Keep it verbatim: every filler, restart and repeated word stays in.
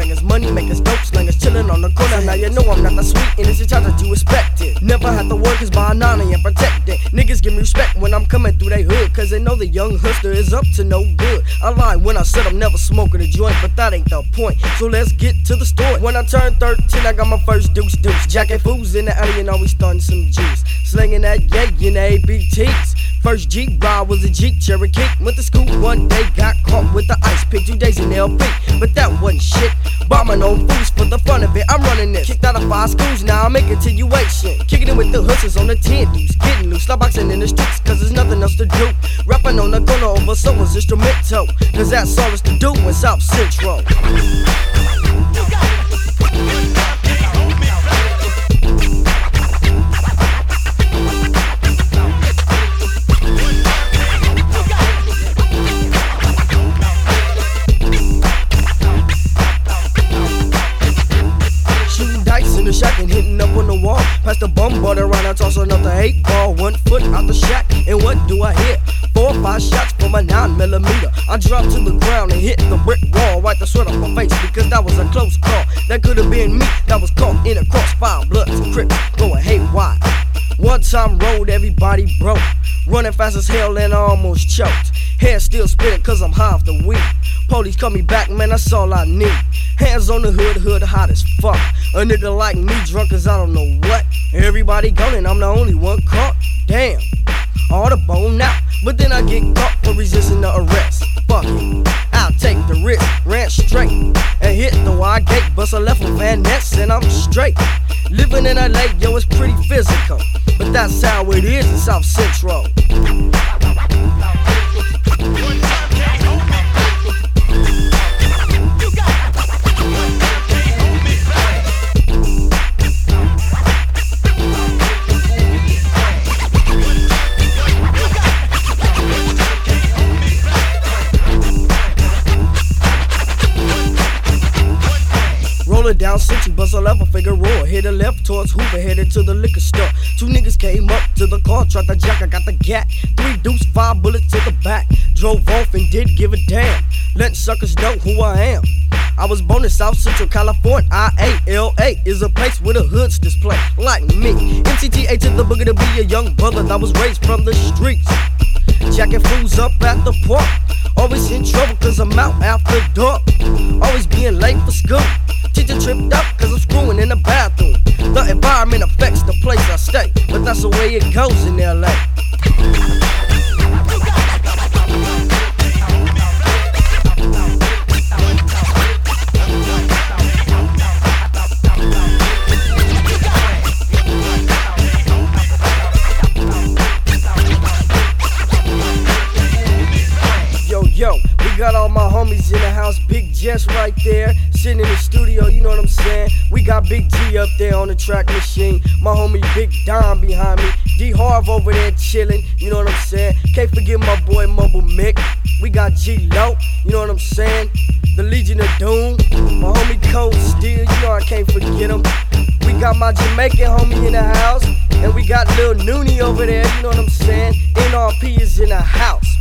gangbangers, money makers, dope slingers, chillin' on the corner. Now you know I'm not the sweet, and it's your job that you expect it. Never had to work, cause by nine I am protected. Niggas give me respect when I'm coming through they hood, cause they know the young hustler is up to no good. I lied when I said I'm never smoking a joint, but that ain't the point. So let's get to the story. When I turned thirteen, I got my first deuce deuce. Jacking fools in the alley and always starting some juice. Slinging that yay in the A B Ts. First Jeep ride was a Jeep Cherokee. Went to school one day, got caught with the ice pick. Two days in L P, but that wasn't shit. Bombing on fools for the fun of it. I'm running this. Kicked out of five schools, now I'm in continuation. Kicking it with the hustlers on the ten dudes. Getting loose, stop boxing in the streets, cause there's nothing else to do. Rapping on the corner over someone's instrumental, cause that's all it's to do in South Central. Shack and hitting up on the wall. Pass the bum butter around, I toss another eight ball. One foot out the shack, and what do I hear? Four or five shots from a nine millimeter. I dropped to the ground and hit the brick wall. Wipe the sweat off my face because that was a close call. That could have been me that was caught in a crossfire. Blood to crip, going haywire. One time road, everybody broke. Running fast as hell and I almost choked. Hair still spinning cause I'm high off the weed. Police call me back, man, that's all I need. Hands on the hood, hood hot as fuck. A nigga like me drunk as I don't know what. Everybody gone and I'm the only one caught. Damn, all the bone out. But then I get caught for resisting the arrest. Fuck it, I'll take the risk. Ran straight and hit the wide gate. Bust a left with Van Ness and I'm straight. Living in L A, yo, it's pretty physical. But that's how it is in South Central. Rolling down Century, bust a level figure roar. Hit a left towards Hoover, headed to the liquor store. Two niggas came up to the car, tried to jack, I got the gat. Three deuce, five bullets to the back. Drove off and did give a damn. Letting suckers know who I am. I was born in South Central California. I A L A is a place where the hoods display like me. M C T A to the boogie to be a young brother that was raised from the streets. Jacking fools up at the park. Always in trouble cause I'm out after dark. Always being late for school. Teacher tripped up cause I'm screwing in the bathroom. The environment affects the place I stay, but that's the way it goes in L A. Yo, we got all my homies in the house. Big Jess right there, sitting in the studio, you know what I'm saying? We got Big G up there on the track machine. My homie Big Don behind me. D Harv over there chilling, you know what I'm saying? Can't forget my boy Mumble Mick. We got G Lo, you know what I'm saying? The Legion of Doom. My homie Cold Steel, you know I can't forget him. We got my Jamaican homie in the house. And we got Lil Noonie over there, you know what I'm saying? N R P is in the house.